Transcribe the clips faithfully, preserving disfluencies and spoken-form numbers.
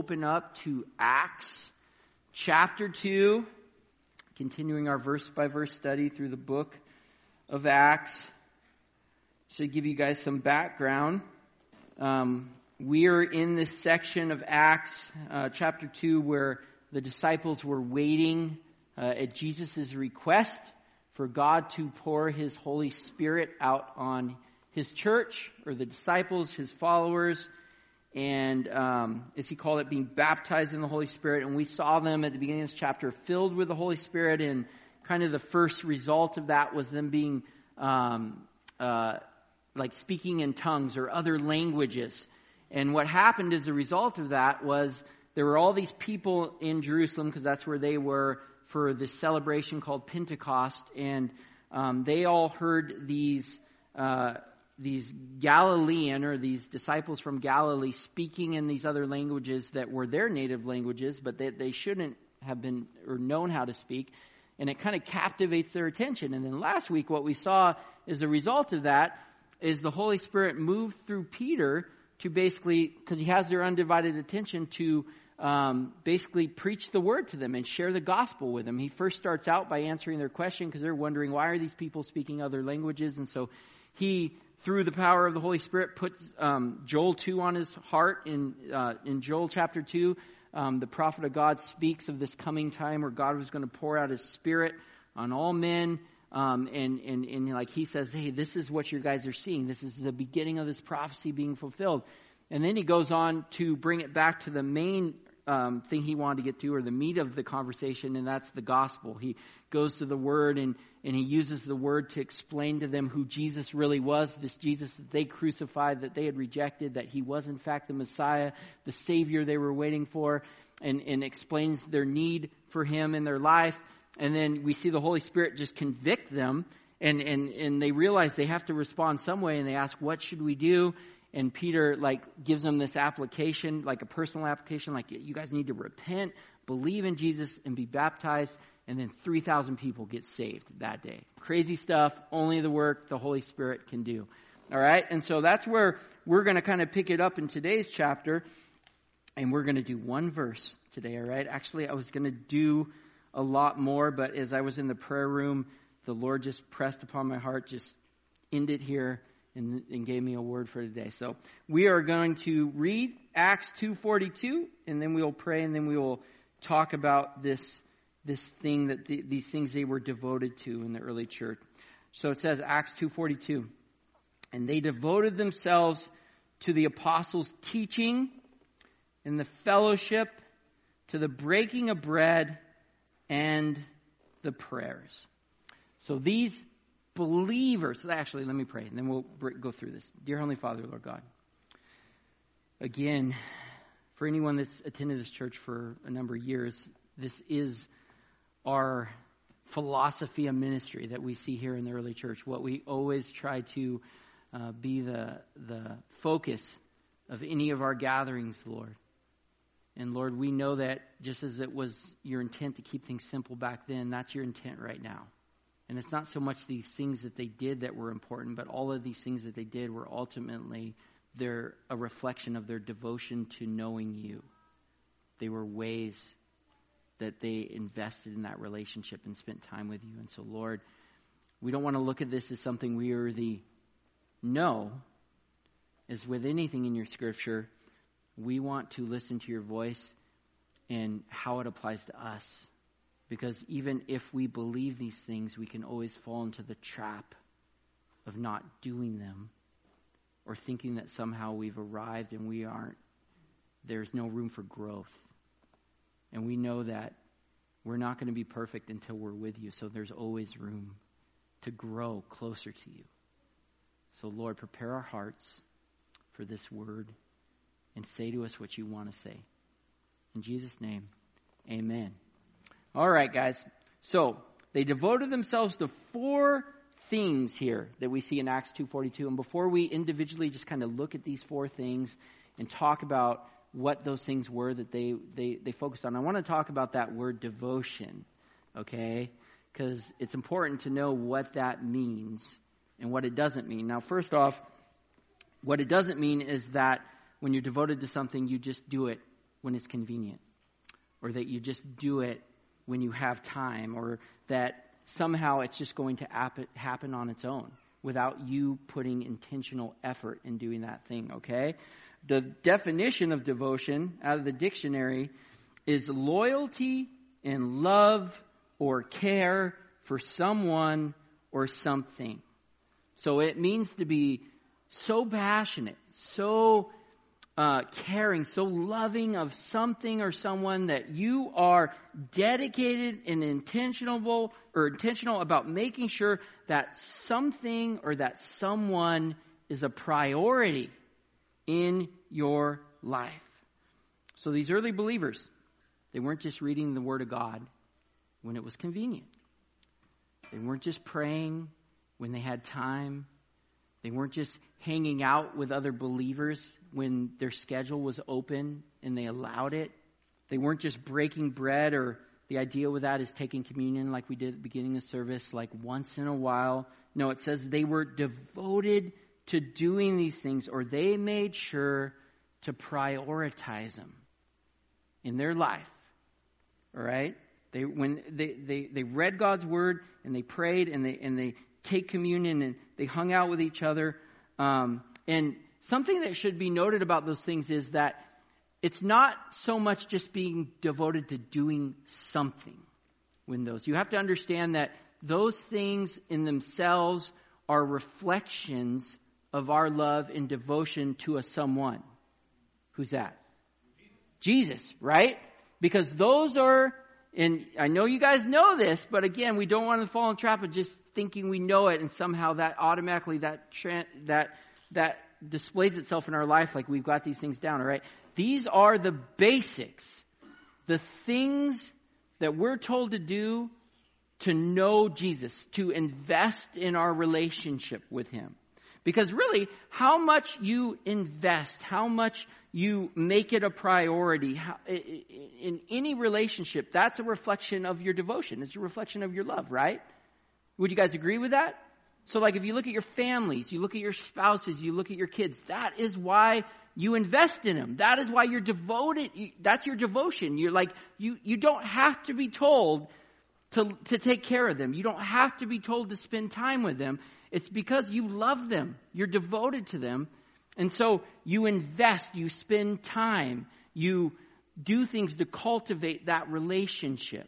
open up to Acts chapter two, continuing our verse-by-verse study through the book of Acts. Should give you guys some background. Um, we are in this section of Acts uh, chapter two where the disciples were waiting uh, at Jesus' request for God to pour His Holy Spirit out on His church, or the disciples, His followers, and um, as He called it, being baptized in the Holy Spirit. And we saw them at the beginning of this chapter filled with the Holy Spirit, and kind of the first result of that was them being um, uh, like speaking in tongues or other languages. And what happened as a result of that was there were all these people in Jerusalem, because that's where they were for this celebration called Pentecost, and um, they all heard these uh, these Galilean, or these disciples from Galilee, speaking in these other languages that were their native languages, but that they shouldn't have been or known how to speak, and it kind of captivates their attention. And then last week, what we saw as a result of that is the Holy Spirit moved through Peter to basically, because he has their undivided attention, to Um, basically preach the word to them and share the gospel with them. He first starts out by answering their question, because they're wondering, why are these people speaking other languages? And so he, through the power of the Holy Spirit, puts um, Joel two on his heart. In uh, in Joel chapter two, um, the prophet of God speaks of this coming time where God was going to pour out His Spirit on all men. Um, and, and, and like he says, hey, this is what you guys are seeing. This is the beginning of this prophecy being fulfilled. And then he goes on to bring it back to the main um, thing he wanted to get to, or the meat of the conversation, and that's the gospel. He goes to the Word, and, and he uses the Word to explain to them who Jesus really was, this Jesus that they crucified, that they had rejected, that He was in fact the Messiah, the Savior they were waiting for, and, and explains their need for Him in their life. And then we see the Holy Spirit just convict them, and, and, and they realize they have to respond some way, and they ask, what should we do? And Peter, like, gives them this application, like a personal application, like, you guys need to repent, believe in Jesus, and be baptized. And then three thousand people get saved that day. Crazy stuff. Only the work the Holy Spirit can do. All right? And so that's where we're going to kind of pick it up in today's chapter. And we're going to do one verse today, all right? Actually, I was going to do a lot more, but as I was in the prayer room, the Lord just pressed upon my heart, just end it here. And, and gave me a word for today. So we are going to read Acts two forty-two, and then we will pray, and then we will talk about this this thing that the, these things they were devoted to in the early church. So it says, Acts two forty-two, and they devoted themselves to the apostles' teaching and the fellowship, to the breaking of bread and the prayers. So these believers, actually, let me pray, and then we'll go through this. Dear Heavenly Father, Lord God, again, for anyone that's attended this church for a number of years, this is our philosophy of ministry that we see here in the early church. What we always try to uh, be the the focus of any of our gatherings, Lord. And Lord, we know that just as it was your intent to keep things simple back then, that's your intent right now. And it's not so much these things that they did that were important, but all of these things that they did were ultimately they're a reflection of their devotion to knowing you. They were ways that they invested in that relationship and spent time with you. And so, Lord, we don't want to look at this as something we already know. As with anything in your scripture, we want to listen to your voice and how it applies to us. Because even if we believe these things, we can always fall into the trap of not doing them, or thinking that somehow we've arrived and we aren't. There's no room for growth. And we know that we're not going to be perfect until we're with you, so there's always room to grow closer to you. So Lord, prepare our hearts for this word and say to us what you want to say. In Jesus' name, amen. All right, guys. So they devoted themselves to four things here that we see in Acts two forty-two. And before we individually just kind of look at these four things and talk about what those things were that they, they, they focused on, I want to talk about that word devotion, okay? Because it's important to know what that means and what it doesn't mean. Now, first off, what it doesn't mean is that when you're devoted to something, you just do it when it's convenient, or that you just do it when you have time, or that somehow it's just going to happen on its own without you putting intentional effort in doing that thing, okay? The definition of devotion out of the dictionary is loyalty and love or care for someone or something. So it means to be so passionate, so uh, caring, so loving of something or someone that you are dedicated and intentional or intentional about making sure that something or that someone is a priority in your life. So these early believers, they weren't just reading the Word of God when it was convenient. They weren't just praying when they had time. They weren't just hanging out with other believers when their schedule was open and they allowed it. They weren't just breaking bread, or the idea with that is taking communion like we did at the beginning of service, like once in a while. No, it says they were devoted to doing these things, or they made sure to prioritize them in their life. All right? They when they, they, they read God's word and they prayed and they and they take communion and they hung out with each other. Um, and something that should be noted about those things is that it's not so much just being devoted to doing something when those. You have to understand that those things in themselves are reflections of our love and devotion to a someone. Who's that? Jesus, Jesus, right? Because those are, and I know you guys know this, but again, we don't want to fall in the trap of just thinking we know it and somehow that automatically that that that displays itself in our life like we've got these things down, all right? These are the basics, the things that we're told to do to know Jesus, to invest in our relationship with Him. Because really, how much you invest, how much you make it a priority how, in any relationship, that's a reflection of your devotion. It's a reflection of your love, right? Would you guys agree with that? So like if you look at your families, you look at your spouses, you look at your kids, that is why you invest in them. That is why you're devoted. That's your devotion. You're like, you, you don't have to be told to, to take care of them. You don't have to be told to spend time with them. It's because you love them. You're devoted to them. And so you invest, you spend time, you do things to cultivate that relationship.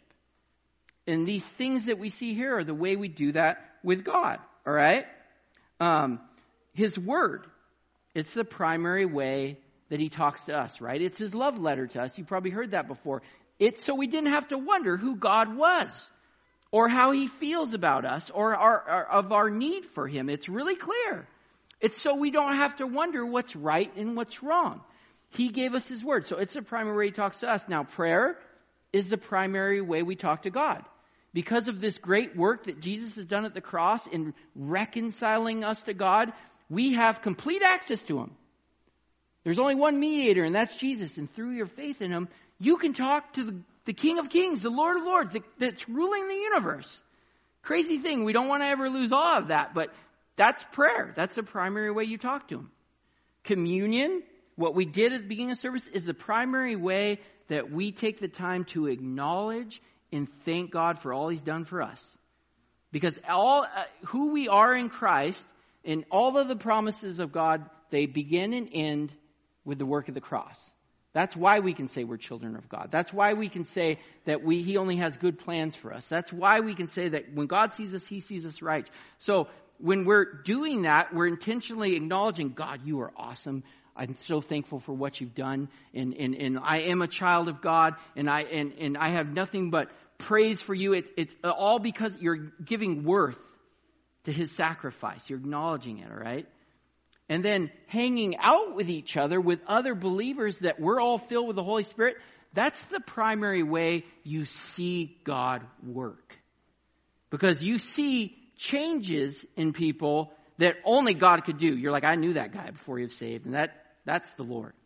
And these things that we see here are the way we do that with God. All right? Um, His Word. It's the primary way that He talks to us, right? It's His love letter to us. You've probably heard that before. It's so we didn't have to wonder who God was, or how He feels about us, or our, our, of our need for Him. It's really clear. It's so we don't have to wonder what's right and what's wrong. He gave us His Word. So it's the primary way He talks to us. Now, prayer is the primary way we talk to God. Because of this great work that Jesus has done at the cross in reconciling us to God, we have complete access to Him. There's only one mediator, and that's Jesus. And through your faith in Him, you can talk to the, the King of Kings, the Lord of Lords, that, that's ruling the universe. Crazy thing. We don't want to ever lose awe of that, but that's prayer. That's the primary way you talk to Him. Communion, what we did at the beginning of service, is the primary way that we take the time to acknowledge and thank God for all He's done for us. Because all uh, who we are in Christ and all of the promises of God, they begin and end with the work of the cross. That's why we can say we're children of God. That's why we can say that we He only has good plans for us. That's why we can say that when God sees us, He sees us right. So when we're doing that, we're intentionally acknowledging, God, you are awesome. I'm so thankful for what you've done. And, and, and I am a child of God. And I and, and I have nothing but praise for you. It's, it's all because you're giving worth to His sacrifice. You're acknowledging it, all right? And then hanging out with each other, with other believers that we're all filled with the Holy Spirit, that's the primary way you see God work. Because you see changes in people that only God could do. You're like, I knew that guy before he was saved, and that that's the Lord.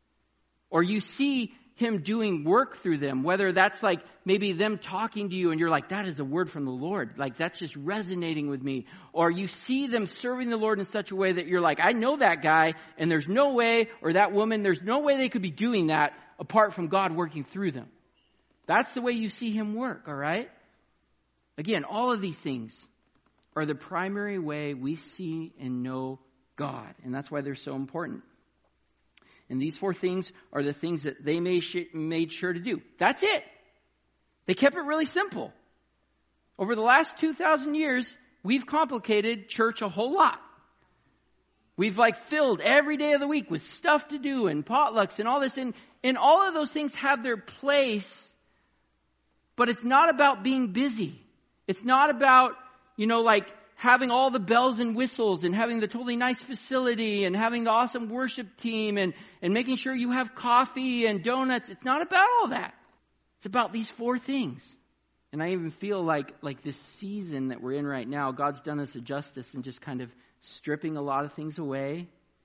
Or you see Him doing work through them, whether that's like maybe them talking to you and you're like, that is a word from the Lord. Like, that's just resonating with me. Or you see them serving the Lord in such a way that you're like, I know that guy and there's no way, or that woman, there's no way they could be doing that, apart from God working through them. That's the way you see him work, all right? Again, all of these things are the primary way we see and know God. And that's why they're so important. And these four things are the things that they made sure to do. That's it. They kept it really simple. Over the last two thousand years, we've complicated church a whole lot. We've like filled every day of the week with stuff to do and potlucks and all this. And, and all of those things have their place. But it's not about being busy. It's not about, you know, like having all the bells and whistles and having the totally nice facility and having the awesome worship team and, and making sure you have coffee and donuts. It's not about all that. It's about these four things. And I even feel like, like this season that we're in right now, God's done us a justice and just kind of stripping a lot of things away,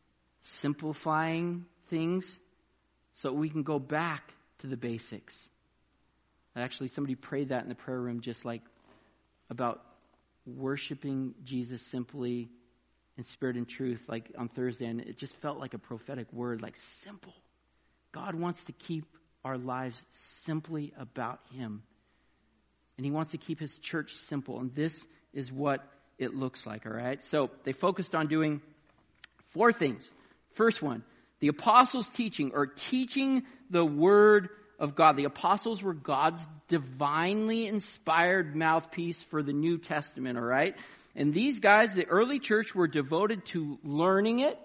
simplifying things so we can go back to the basics. Actually, somebody prayed that in the prayer room just like about worshiping Jesus simply in spirit and truth, like on Thursday. And it just felt like a prophetic word, like simple. God wants to keep our lives simply about him. And he wants to keep his church simple. And this is what it looks like, all right? So they focused on doing four things. First one, the apostles' teaching, or teaching the word of God. The apostles were God's divinely inspired mouthpiece for the New Testament, all right? And these guys, the early church, were devoted to learning it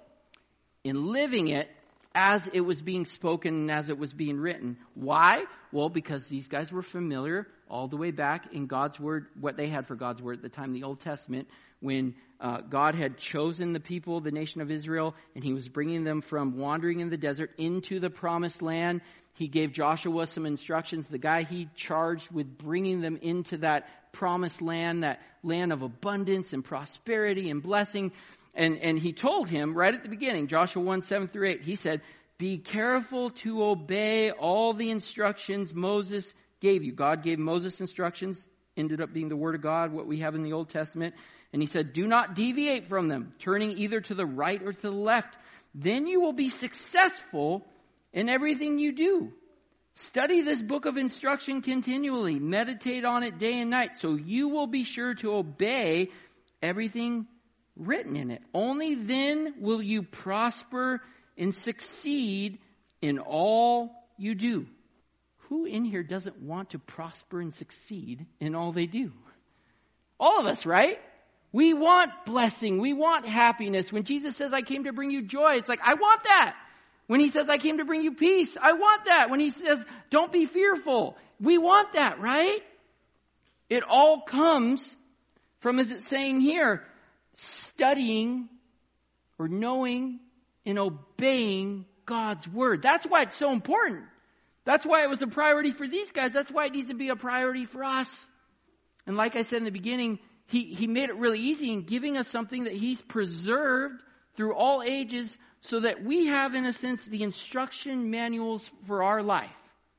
and living it as it was being spoken and as it was being written. Why? Well, because these guys were familiar all the way back in God's word, what they had for God's word at the time, the Old Testament, when uh, God had chosen the people, the nation of Israel, and he was bringing them from wandering in the desert into the promised land. He gave Joshua some instructions, the guy he charged with bringing them into that promised land, that land of abundance and prosperity and blessing. And, and he told him right at the beginning, Joshua one, seven through eight, he said, be careful to obey all the instructions Moses gave you. God gave Moses instructions, ended up being the word of God, what we have in the Old Testament. And he said, do not deviate from them, turning either to the right or to the left. Then you will be successful in everything you do. Study this book of instruction continually. Meditate on it day and night, so you will be sure to obey everything written in it. Only then will you prosper and succeed in all you do. Who in here doesn't want to prosper and succeed in all they do? All of us, right? We want blessing. We want happiness. When Jesus says, I came to bring you joy, it's like, I want that. When he says, I came to bring you peace, I want that. When he says, don't be fearful, we want that, right? It all comes from, as it's saying here, studying or knowing and obeying God's word. That's why it's so important. That's why it was a priority for these guys. That's why it needs to be a priority for us. And like I said in the beginning, he, he made it really easy in giving us something that he's preserved through all ages so that we have, in a sense, the instruction manuals for our life.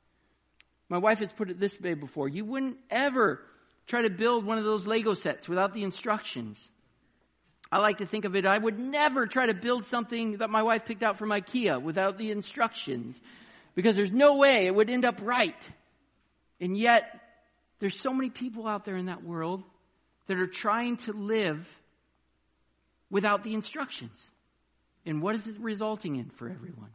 My wife has put it this way before. You wouldn't ever try to build one of those Lego sets without the instructions. I like to think of it, I would never try to build something that my wife picked out from IKEA without the instructions. Because there's no way it would end up right. And yet, there's so many people out there in that world that are trying to live without the instructions. And what is it resulting in for everyone?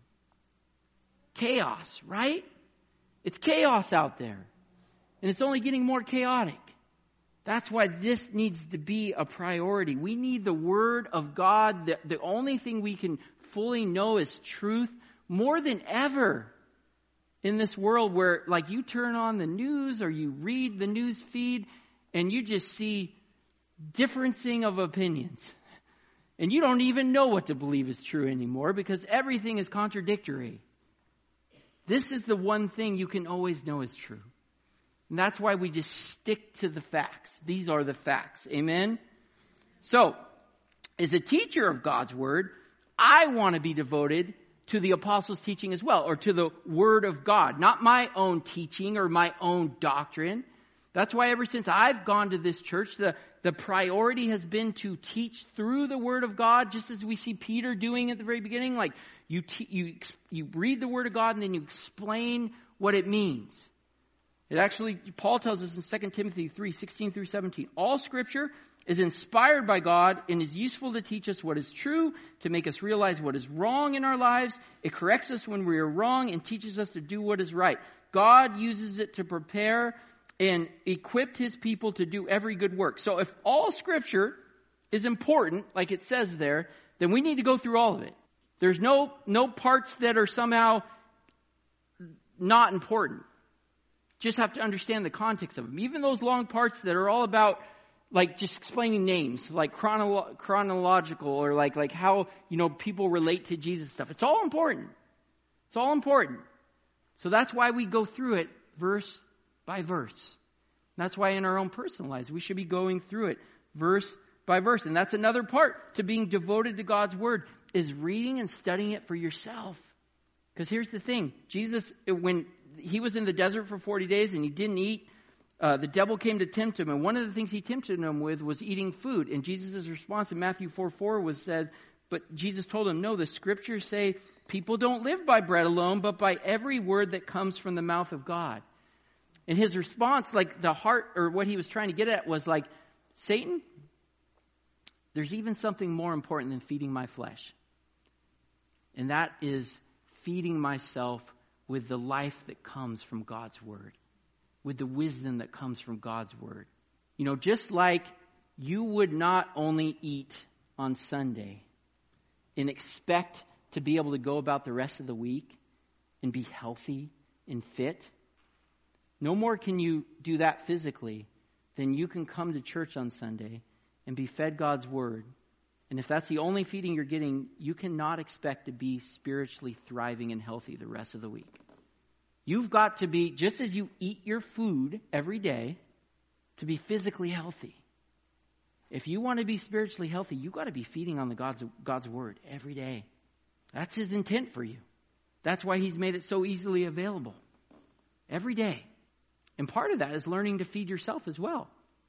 Chaos, right? It's chaos out there. And it's only getting more chaotic. That's why this needs to be a priority. We need the Word of God. The, the only thing we can fully know is truth more than ever in this world where, like, you turn on the news or you read the news feed and you just see differencing of opinions. And you don't even know what to believe is true anymore because everything is contradictory. This is the one thing you can always know is true. And that's why we just stick to the facts. These are the facts. Amen? So, as a teacher of God's Word, I want to be devoted to the apostles' teaching as well, or to the Word of God. Not my own teaching or my own doctrine, That's why ever since I've gone to this church, the, the priority has been to teach through the Word of God, just as we see Peter doing at the very beginning. Like you, te- you, you read the Word of God and then you explain what it means. It actually, Paul tells us in Second Timothy three, sixteen through seventeen, all Scripture is inspired by God and is useful to teach us what is true, to make us realize what is wrong in our lives. It corrects us when we are wrong and teaches us to do what is right. God uses it to prepare and equip His people to do every good work. So if all Scripture is important, like it says there, then we need to go through all of it. There's no, no parts that are somehow not important. Just have to understand the context of them. Even those long parts that are all about like just explaining names, like chronolo- chronological or like, like how, you know, people relate to Jesus stuff. It's all important. It's all important. So that's why we go through it verse by verse. That's why in our own personal lives, we should be going through it verse by verse. And that's another part to being devoted to God's Word, is reading and studying it for yourself. Because here's the thing. Jesus, when He was in the desert for forty days and He didn't eat, uh, the devil came to tempt Him. And one of the things he tempted Him with was eating food. And Jesus' response in Matthew four four was said, but Jesus told him, no, the Scriptures say people don't live by bread alone, but by every word that comes from the mouth of God. And his response, like the heart, or what he was trying to get at was like, Satan, there's even something more important than feeding my flesh. And that is feeding myself with the life that comes from God's Word, with the wisdom that comes from God's Word. You know, just like you would not only eat on Sunday and expect to be able to go about the rest of the week and be healthy and fit, no more can you do that physically than you can come to church on Sunday and be fed God's Word. And if that's the only feeding you're getting, you cannot expect to be spiritually thriving and healthy the rest of the week. You've got to be, just as you eat your food every day, to be physically healthy. If you want to be spiritually healthy, you've got to be feeding on the God's, God's Word every day. That's His intent for you. That's why He's made it so easily available every day. And part of that is learning to feed yourself as well.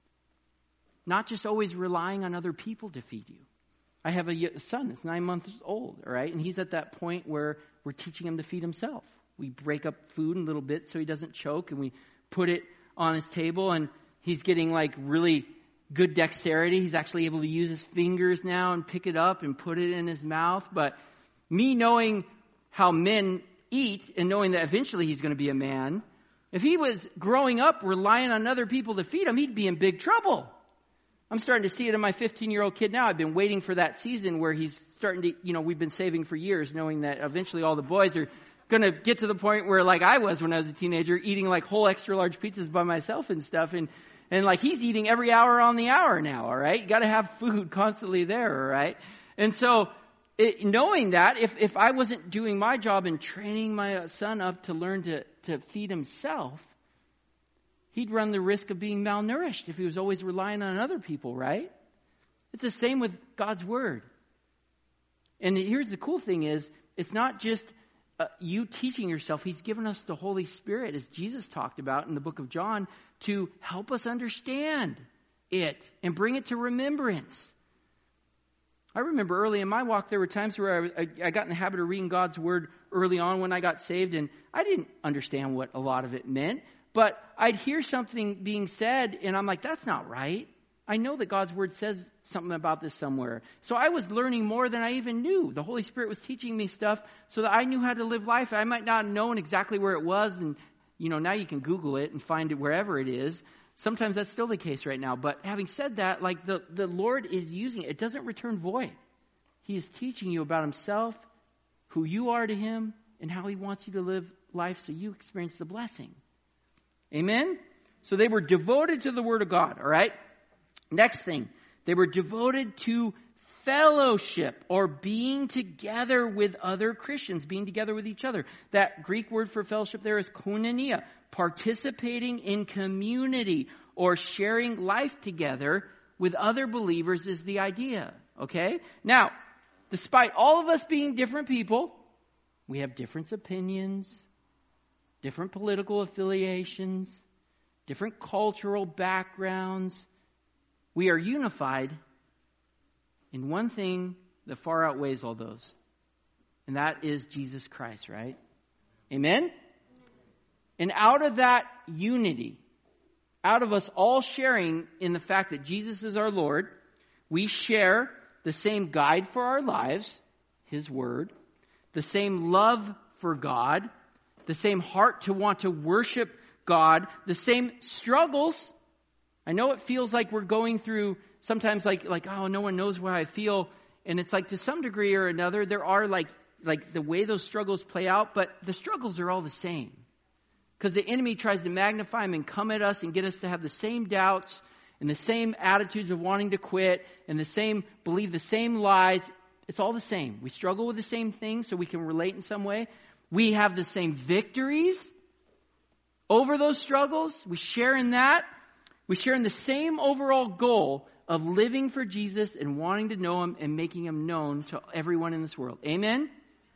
Not just always relying on other people to feed you. I have a son that's nine months old, all right? And he's at that point where we're teaching him to feed himself. We break up food in little bits so he doesn't choke, and we put it on his table, and he's getting like really good dexterity. He's actually able to use his fingers now and pick it up and put it in his mouth. But me knowing how men eat and knowing that eventually he's going to be a man, if he was growing up relying on other people to feed him, he'd be in big trouble. I'm starting to see it in my fifteen-year-old kid now. I've been waiting for that season where he's starting to, you know, we've been saving for years knowing that eventually all the boys are going to get to the point where like I was when I was a teenager, eating like whole extra large pizzas by myself and stuff. And, and like he's eating every hour on the hour now, all right? You got to have food constantly there, all right? And so it, knowing that, if, if I wasn't doing my job and training my son up to learn to, to feed himself, he'd run the risk of being malnourished if he was always relying on other people, right? It's the same with God's Word. And here's the cool thing is, it's not just uh, you teaching yourself. He's given us the Holy Spirit, as Jesus talked about in the book of John, to help us understand it and bring it to remembrance. I remember early in my walk, there were times where I, I, I got in the habit of reading God's Word early on when I got saved, and I didn't understand what a lot of it meant. But I'd hear something being said, and I'm like, that's not right. I know that God's Word says something about this somewhere. So I was learning more than I even knew. The Holy Spirit was teaching me stuff so that I knew how to live life. I might not have known exactly where it was, and you know, now you can Google it and find it wherever it is. Sometimes that's still the case right now. But having said that, like the, the Lord is using it. It doesn't return void. He is teaching you about Himself, who you are to Him, and how He wants you to live life so you experience the blessing. Amen? So they were devoted to the Word of God, all right? Next thing, they were devoted to fellowship, or being together with other Christians, being together with each other. That Greek word for fellowship there is koinonia, participating in community or sharing life together with other believers is the idea, okay? Now, despite all of us being different people, we have different opinions, different political affiliations, different cultural backgrounds. We are unified in one thing that far outweighs all those. And that is Jesus Christ, right? Amen? And out of that unity, out of us all sharing in the fact that Jesus is our Lord, we share the same guide for our lives, His Word, the same love for God, the same heart to want to worship God, the same struggles. I know it feels like we're going through sometimes like, like, oh, no one knows where I feel. And it's like to some degree or another, there are like, like the way those struggles play out, but the struggles are all the same. Because the enemy tries to magnify them and come at us and get us to have the same doubts and the same attitudes of wanting to quit and the same, believe the same lies. It's all the same. We struggle with the same things so we can relate in some way. We have the same victories over those struggles. We share in that. We share in the same overall goal of living for Jesus and wanting to know Him and making Him known to everyone in this world. Amen?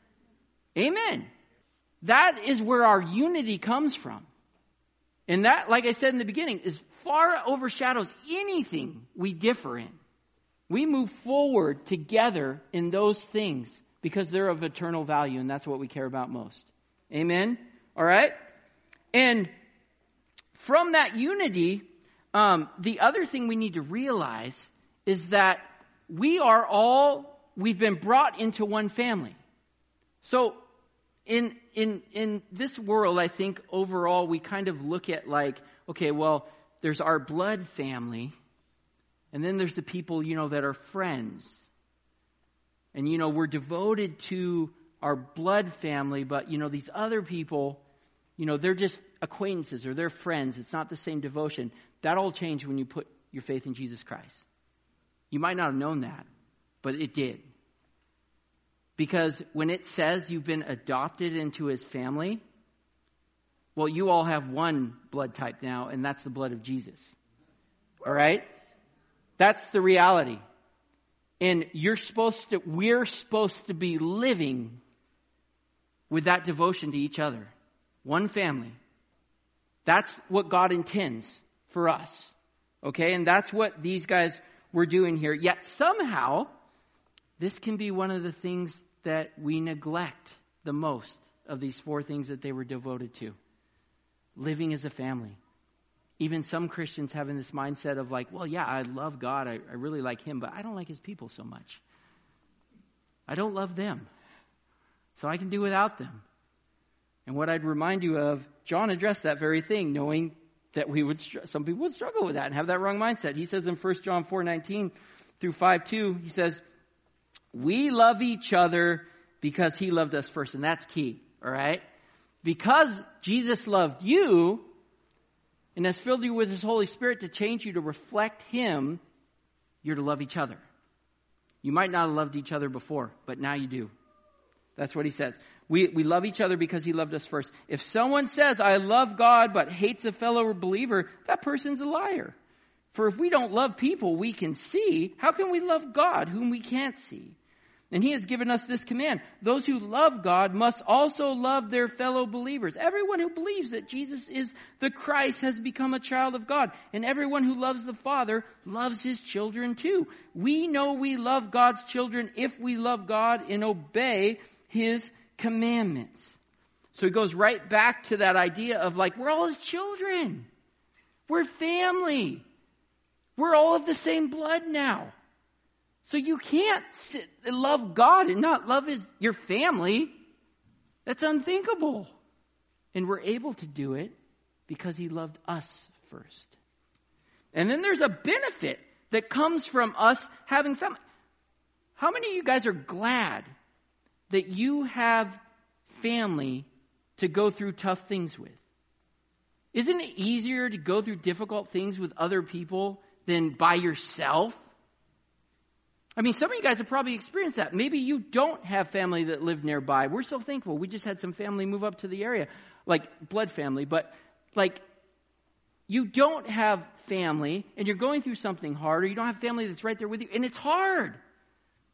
Amen. That is where our unity comes from. And that, like I said in the beginning, is far overshadows anything we differ in. We move forward together in those things because they're of eternal value, and that's what we care about most. Amen? All right? And from that unity, um, the other thing we need to realize is that we are all, we've been brought into one family. So, In in in this world, I think overall we kind of look at like, okay, well, there's our blood family, and then there's the people, you know, that are friends. And, you know, we're devoted to our blood family, but, you know, these other people, you know, they're just acquaintances or they're friends. It's not the same devotion. That all changed when you put your faith in Jesus Christ. You might not have known that, but it did. Because when it says you've been adopted into His family, well, you all have one blood type now, and that's the blood of Jesus. All right? That's the reality. And you're supposed to, we're supposed to be living with that devotion to each other. One family. That's what God intends for us. Okay? And that's what these guys were doing here. Yet somehow, this can be one of the things that we neglect the most of these four things that they were devoted to. Living as a family. Even some Christians having this mindset of like, well, yeah, I love God. I, I really like Him, but I don't like His people so much. I don't love them. So I can do without them. And what I'd remind you of, John addressed that very thing, knowing that we would, some people would struggle with that and have that wrong mindset. He says in First John four nineteen through five two, he says, we love each other because He loved us first. And that's key. All right. Because Jesus loved you and has filled you with His Holy Spirit to change you to reflect Him, you're to love each other. You might not have loved each other before, but now you do. That's what he says. We, we love each other because He loved us first. If someone says, I love God, but hates a fellow believer, that person's a liar. For if we don't love people we can see, how can we love God whom we can't see? And He has given us this command. Those who love God must also love their fellow believers. Everyone who believes that Jesus is the Christ has become a child of God. And everyone who loves the Father loves His children too. We know we love God's children if we love God and obey His commandments. So he goes right back to that idea of like, we're all His children. We're family. We're all of the same blood now. So you can't sit, love God and not love his, your family. That's unthinkable. And we're able to do it because He loved us first. And then there's a benefit that comes from us having family. How many of you guys are glad that you have family to go through tough things with? Isn't it easier to go through difficult things with other people than by yourself? I mean, some of you guys have probably experienced that. Maybe you don't have family that live nearby. We're so thankful. We just had some family move up to the area, like blood family. But like, you don't have family and you're going through something hard, or you don't have family that's right there with you, and it's hard.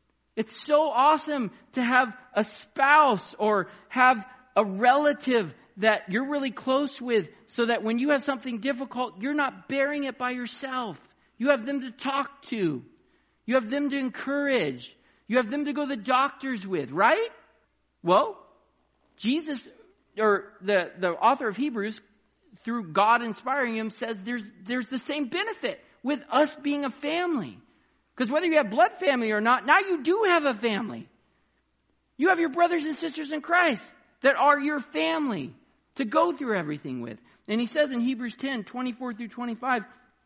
It's so awesome to have a spouse or have a relative that you're really close with, so that when you have something difficult, you're not bearing it by yourself. You have them to talk to. You have them to encourage. You have them to go to the doctors with, right? Well, Jesus, or the, the author of Hebrews, through God inspiring him, says there's there's the same benefit with us being a family. Because whether you have blood family or not, now you do have a family. You have your brothers and sisters in Christ that are your family to go through everything with. And he says in Hebrews ten, twenty-four through twenty-five,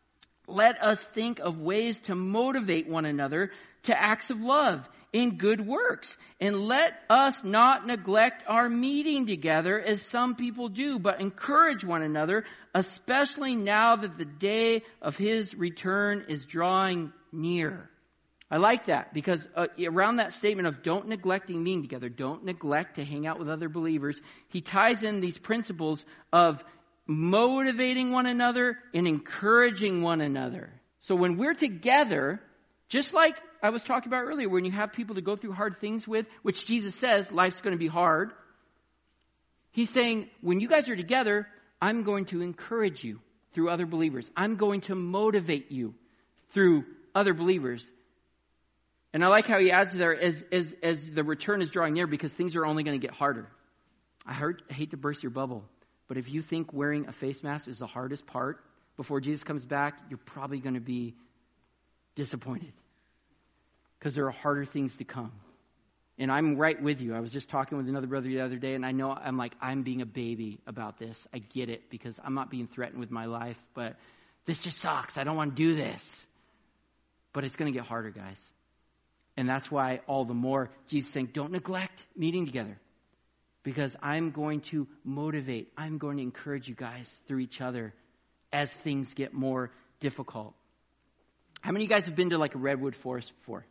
let us think of ways to motivate one another to acts of love in good works. And let us not neglect our meeting together as some people do, but encourage one another, especially now that the day of his return is drawing near. I like that because uh, around that statement of don't neglecting meeting together, don't neglect to hang out with other believers, he ties in these principles of motivating one another and encouraging one another. So when we're together, just like I was talking about earlier, when you have people to go through hard things with, which Jesus says life's going to be hard, he's saying when you guys are together, I'm going to encourage you through other believers. I'm going to motivate you through other believers. And I like how he adds there, as as as the return is drawing near, because things are only going to get harder. I, heard, I hate to burst your bubble, but if you think wearing a face mask is the hardest part before Jesus comes back, you're probably going to be disappointed. Because there are harder things to come. And I'm right with you. I was just talking with another brother the other day, and I know I'm like, I'm being a baby about this. I get it, because I'm not being threatened with my life, but this just sucks. I don't want to do this. But it's going to get harder, guys. And that's why all the more Jesus is saying, don't neglect meeting together. Because I'm going to motivate, I'm going to encourage you guys through each other as things get more difficult. How many of you guys have been to like a redwood forest before?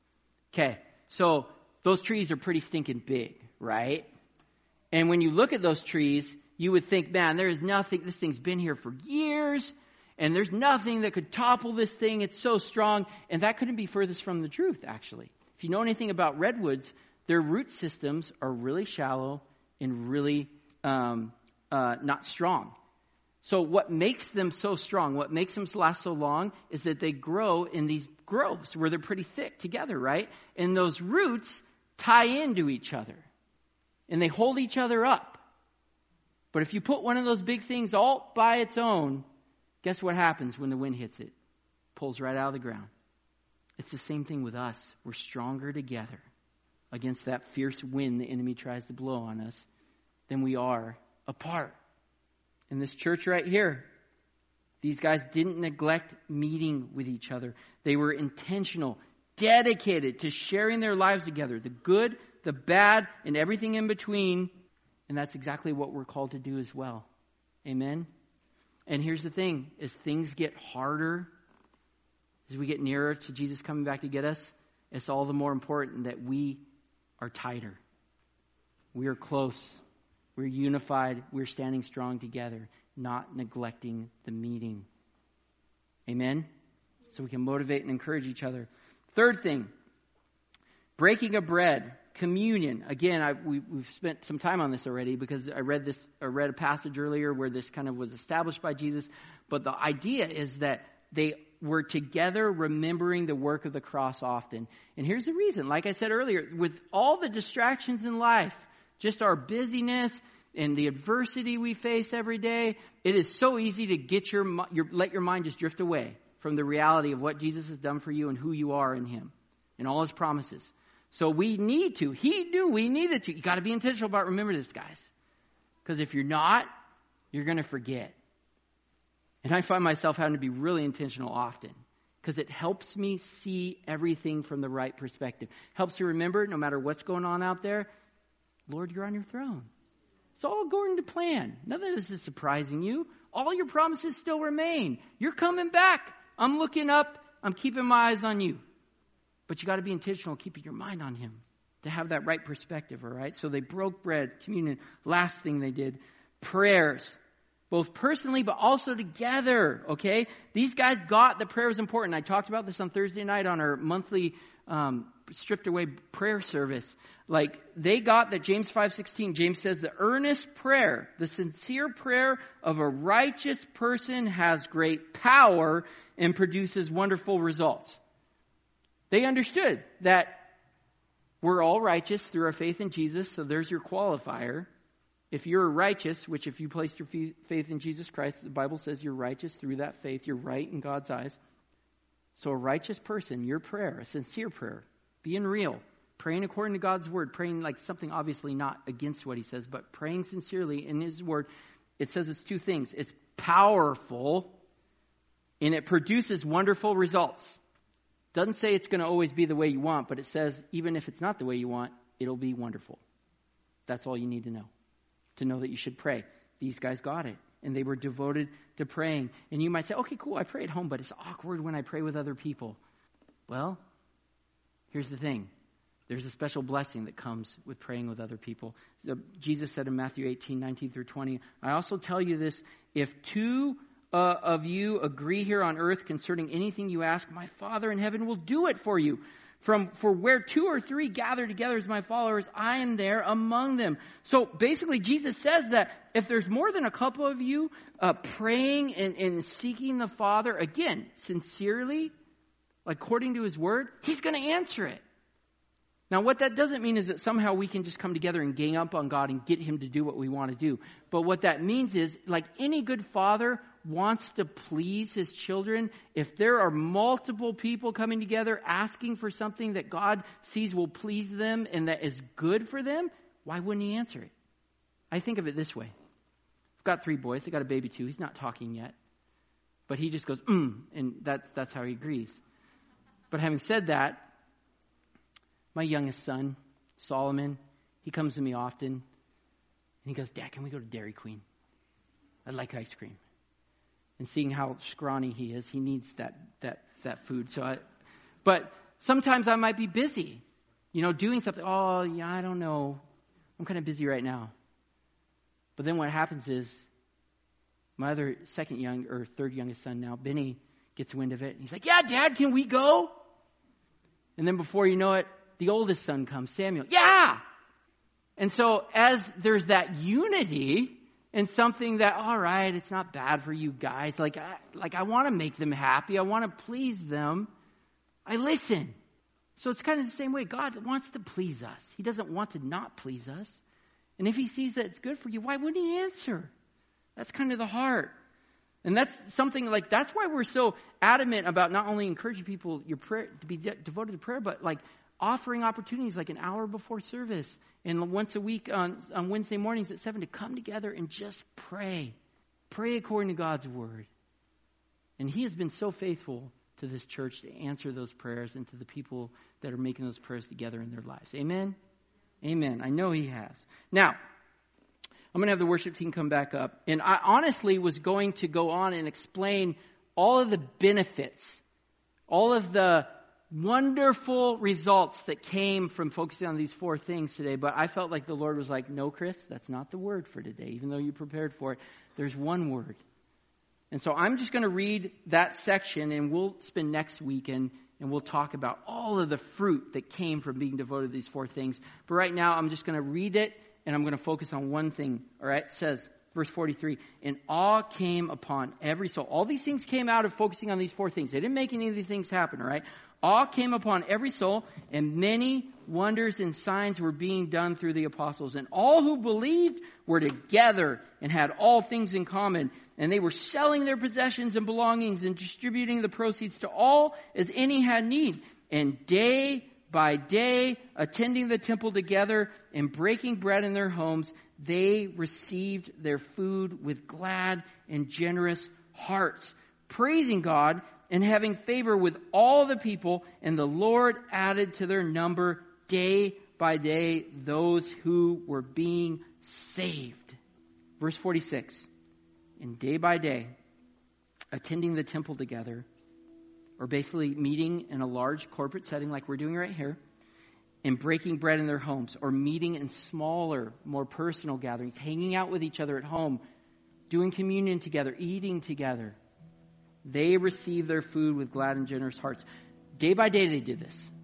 Okay, so those trees are pretty stinking big, right? And when you look at those trees, you would think, man, there is nothing, this thing's been here for years, and there's nothing that could topple this thing. It's so strong. And that couldn't be furthest from the truth, actually. If you know anything about redwoods, their root systems are really shallow and really um, uh, not strong. So what makes them so strong, what makes them last so long, is that they grow in these groves where they're pretty thick together, right? And those roots tie into each other. And they hold each other up. But if you put one of those big things all by its own, guess what happens when the wind hits it? Pulls right out of the ground. It's the same thing with us. We're stronger together against that fierce wind the enemy tries to blow on us than we are apart. In this church right here, these guys didn't neglect meeting with each other. They were intentional, dedicated to sharing their lives together, the good, the bad, and everything in between. And that's exactly what we're called to do as well. Amen? And here's the thing, as things get harder, as we get nearer to Jesus coming back to get us, it's all the more important that we are tighter. We are close. We're unified. We're standing strong together, not neglecting the meeting. Amen? So we can motivate and encourage each other. Third thing, breaking of bread. Communion. Again, I, we, we've spent some time on this already because I read this. I read a passage earlier where this kind of was established by Jesus. But the idea is that they were together remembering the work of the cross often. And here's the reason. Like I said earlier, with all the distractions in life, just our busyness and the adversity we face every day, it is so easy to get your, your let your mind just drift away from the reality of what Jesus has done for you and who you are in Him and all His promises. So we need to. He knew we needed to. You got to be intentional about remembering this, guys. Because if you're not, you're going to forget. And I find myself having to be really intentional often. Because it helps me see everything from the right perspective. Helps you remember, no matter what's going on out there, Lord, you're on your throne. It's all going to plan. None of this is surprising you. All your promises still remain. You're coming back. I'm looking up. I'm keeping my eyes on you. But you got to be intentional, keeping your mind on Him to have that right perspective, all right? So they broke bread, communion. Last thing they did, prayers, both personally but also together, okay? These guys got that prayer was important. I talked about this on Thursday night on our monthly um, stripped away prayer service. Like, they got that James five sixteen, James says the earnest prayer, the sincere prayer of a righteous person has great power and produces wonderful results. They understood that we're all righteous through our faith in Jesus, so there's your qualifier. If you're righteous, which if you placed your faith in Jesus Christ, the Bible says you're righteous through that faith, you're right in God's eyes. So a righteous person, your prayer, a sincere prayer, being real, praying according to God's word, praying like something obviously not against what he says, but praying sincerely in his word, it says it's two things. It's powerful and it produces wonderful results. Doesn't say it's going to always be the way you want, but it says even if it's not the way you want, it'll be wonderful. That's all you need to know. To know that you should pray. These guys got it. And they were devoted to praying. And you might say, okay, cool, I pray at home, but it's awkward when I pray with other people. Well, here's the thing. There's a special blessing that comes with praying with other people. Jesus said in Matthew eighteen, nineteen through twenty, I also tell you this, if two uh, of you agree here on earth concerning anything you ask, my Father in heaven will do it for you. From for where two or three gather together as my followers, I am there among them. So basically, Jesus says that if there's more than a couple of you uh, praying and, and seeking the Father, again, sincerely, according to his word, he's going to answer it. Now, what that doesn't mean is that somehow we can just come together and gang up on God and get him to do what we want to do. But what that means is, like any good father wants to please his children, if there are multiple people coming together asking for something that God sees will please them and that is good for them, why wouldn't he answer it? I think of it this way. I've got three boys. I got a baby too. He's not talking yet. But he just goes, mm, and that's, that's how he agrees. But having said that, my youngest son, Solomon, he comes to me often. And he goes, Dad, can we go to Dairy Queen? I'd like ice cream. And seeing how scrawny he is, he needs that that that food. So, I, but sometimes I might be busy, you know, doing something. Oh, yeah, I don't know. I'm kind of busy right now. But then what happens is, my other second young or third youngest son now, Benny, gets wind of it. He's like, yeah, Dad, can we go? And then before you know it, the oldest son comes, Samuel. Yeah. And so as there's that unity. And something that, all right, it's not bad for you guys. Like, I, like I want to make them happy. I want to please them. I listen. So it's kind of the same way. God wants to please us. He doesn't want to not please us. And if he sees that it's good for you, why wouldn't he answer? That's kind of the heart. And that's something like, that's why we're so adamant about not only encouraging people your prayer to be de- devoted to prayer, but like offering opportunities like an hour before service and once a week on, on Wednesday mornings at seven to come together and just pray. Pray according to God's word. And he has been so faithful to this church to answer those prayers and to the people that are making those prayers together in their lives. Amen? Amen. I know he has. Now, I'm going to have the worship team come back up. And I honestly was going to go on and explain all of the benefits, all of the wonderful results that came from focusing on these four things today. But I felt like the Lord was like, no, Chris, that's not the word for today. Even though you prepared for it, there's one word. And so I'm just going to read that section and we'll spend next weekend and we'll talk about all of the fruit that came from being devoted to these four things. But right now I'm just going to read it and I'm going to focus on one thing. All right. It says, verse forty-three, and awe came upon every soul. All these things came out of focusing on these four things. They didn't make any of these things happen. All right. Awe came upon every soul, and many wonders and signs were being done through the apostles. And all who believed were together and had all things in common. And they were selling their possessions and belongings and distributing the proceeds to all as any had need. And day by day, attending the temple together and breaking bread in their homes, they received their food with glad and generous hearts, praising God and having favor with all the people. And the Lord added to their number day by day those who were being saved. Verse forty-six. And day by day, attending the temple together, or basically meeting in a large corporate setting like we're doing right here, and breaking bread in their homes, or meeting in smaller, more personal gatherings, hanging out with each other at home, doing communion together, eating together. They received their food with glad and generous hearts. Day by day they did this.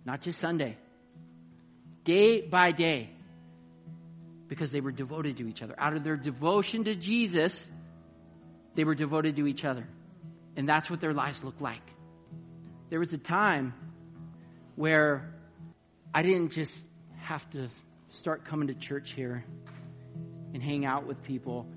Not just Sunday. Day by day. Because they were devoted to each other. Out of their devotion to Jesus, they were devoted to each other. And that's what their lives looked like. There was a time where I didn't just have to start coming to church here and hang out with people,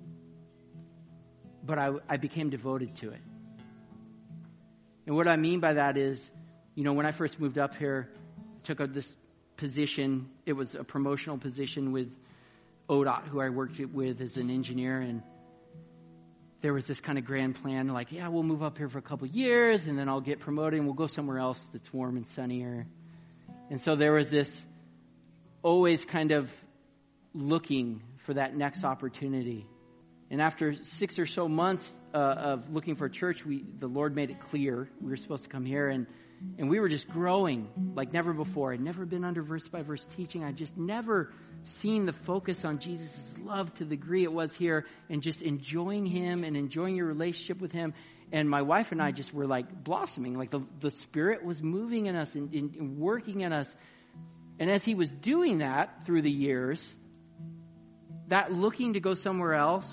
but I, I became devoted to it. And what I mean by that is, you know, when I first moved up here, I took up this position. It was a promotional position with O D O T, who I worked with as an engineer, and there was this kind of grand plan, like, yeah, we'll move up here for a couple of years, and then I'll get promoted, and we'll go somewhere else that's warm and sunnier. And so there was this always kind of looking for that next opportunity. And after six or so months uh, of looking for a church, we the Lord made it clear we were supposed to come here, and and we were just growing like never before. I'd never been under verse by verse teaching. I'd just never seen the focus on Jesus' love to the degree it was here, and just enjoying him and enjoying your relationship with him. And my wife and I just were like blossoming, like the, the Spirit was moving in us and, and, and working in us. And as he was doing that through the years, that looking to go somewhere else,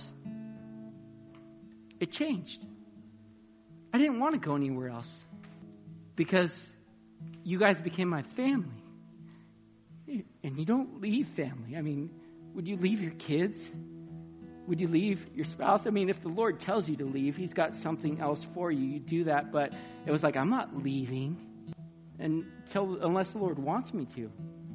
it changed. I didn't want to go anywhere else because you guys became my family. And you don't leave family. I mean, would you leave your kids? Would you leave your spouse? I mean, if the Lord tells you to leave, he's got something else for you. You do that. But it was like, I'm not leaving until, unless the Lord wants me to.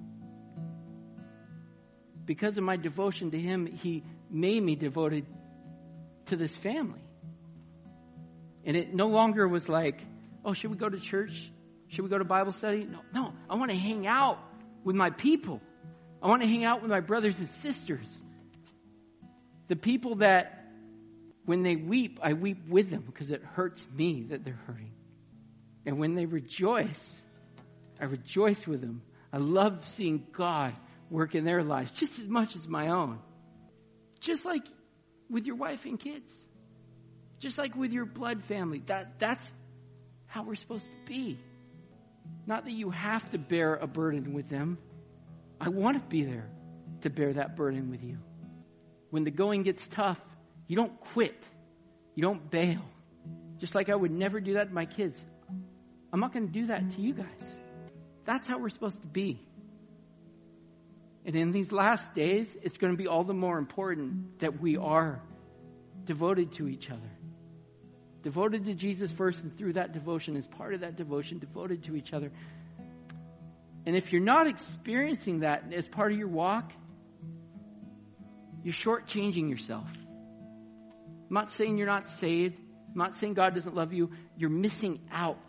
Because of my devotion to him, he made me devoted to this family. And it no longer was like, oh, should we go to church? Should we go to Bible study? No, no. I want to hang out with my people. I want to hang out with my brothers and sisters. The people that when they weep, I weep with them because it hurts me that they're hurting. And when they rejoice, I rejoice with them. I love seeing God work in their lives just as much as my own. Just like with your wife and kids. Just like with your blood family. That, that's how we're supposed to be. Not that you have to bear a burden with them. I want to be there to bear that burden with you. When the going gets tough, you don't quit. You don't bail. Just like I would never do that to my kids. I'm not going to do that to you guys. That's how we're supposed to be. And in these last days, it's going to be all the more important that we are devoted to each other. Devoted to Jesus first, and through that devotion, as part of that devotion, devoted to each other. And if you're not experiencing that as part of your walk, you're shortchanging yourself. I'm not saying you're not saved. I'm not saying God doesn't love you. You're missing out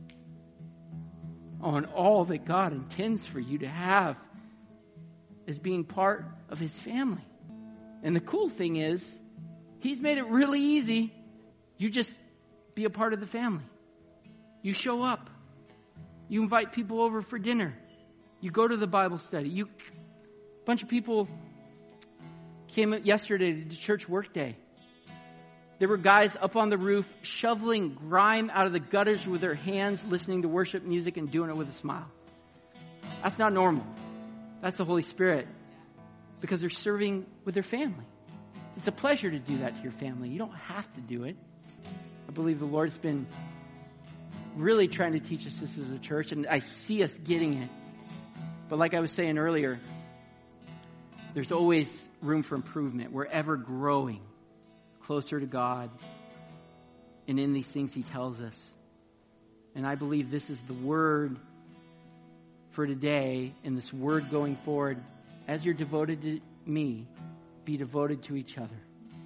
on all that God intends for you to have as being part of his family. And the cool thing is, he's made it really easy. You just be a part of the family. You show up. You invite people over for dinner. You go to the Bible study. You, a bunch of people came yesterday to church work day. There were guys up on the roof shoveling grime out of the gutters with their hands, listening to worship music and doing it with a smile. That's not normal. That's the Holy Spirit. Because they're serving with their family. It's a pleasure to do that to your family. You don't have to do it. I believe the Lord's been really trying to teach us this as a church, and I see us getting it. But like I was saying earlier, there's always room for improvement. We're ever growing closer to God and in these things he tells us. And I believe this is the word for today, and this word going forward. As you're devoted to me, be devoted to each other.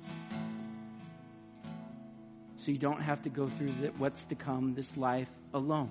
So you don't have to go through the, what's to come, this life, alone.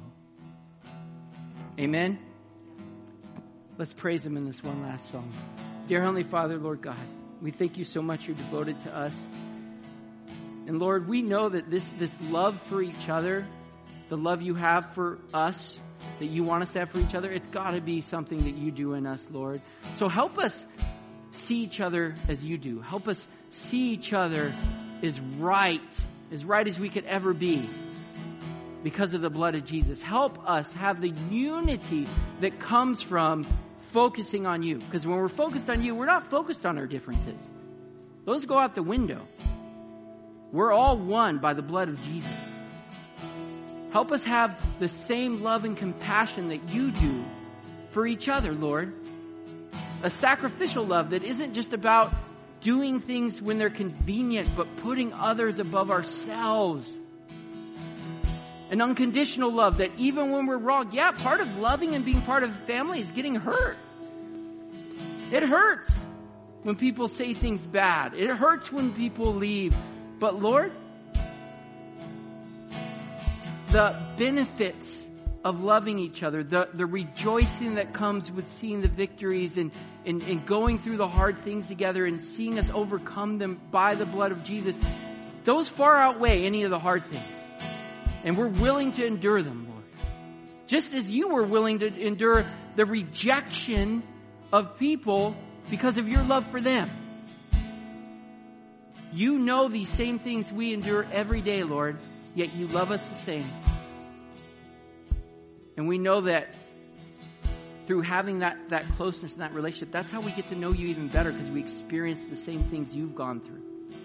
Amen? Let's praise him in this one last song. Dear Heavenly Father, Lord God, we thank you so much you're devoted to us. And Lord, we know that this, this love for each other, the love you have for us, that you want us to have for each other, it's got to be something that you do in us, Lord. So help us see each other as you do. Help us see each other as right, as right as we could ever be. because of the blood of Jesus. Help us have the unity that comes from focusing on you. Because when we're focused on you, we're not focused on our differences. Those go out the window. We're all one by the blood of Jesus. Help us have the same love and compassion that you do for each other, Lord. A sacrificial love that isn't just about doing things when they're convenient, but putting others above ourselves. An unconditional love that even when we're wrong, yeah, part of loving and being part of the family is getting hurt. It hurts when people say things bad. It hurts when people leave. But Lord, the benefits of loving each other, the, the rejoicing that comes with seeing the victories and, and, and going through the hard things together and seeing us overcome them by the blood of Jesus, those far outweigh any of the hard things. And we're willing to endure them, Lord. Just as you were willing to endure the rejection of people because of your love for them. You know these same things we endure every day, Lord, yet you love us the same. And we know that through having that, that closeness and that relationship, that's how we get to know you even better, because we experience the same things you've gone through.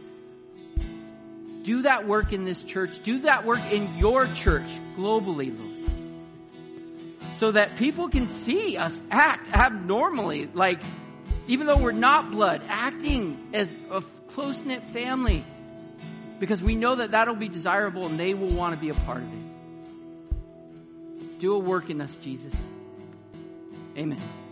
Do that work in this church. Do that work in your church globally, Lord. So that people can see us act abnormally, like even though we're not blood, acting as a close-knit family, because we know that that'll be desirable and they will want to be a part of it. Do a work in us, Jesus. Amen.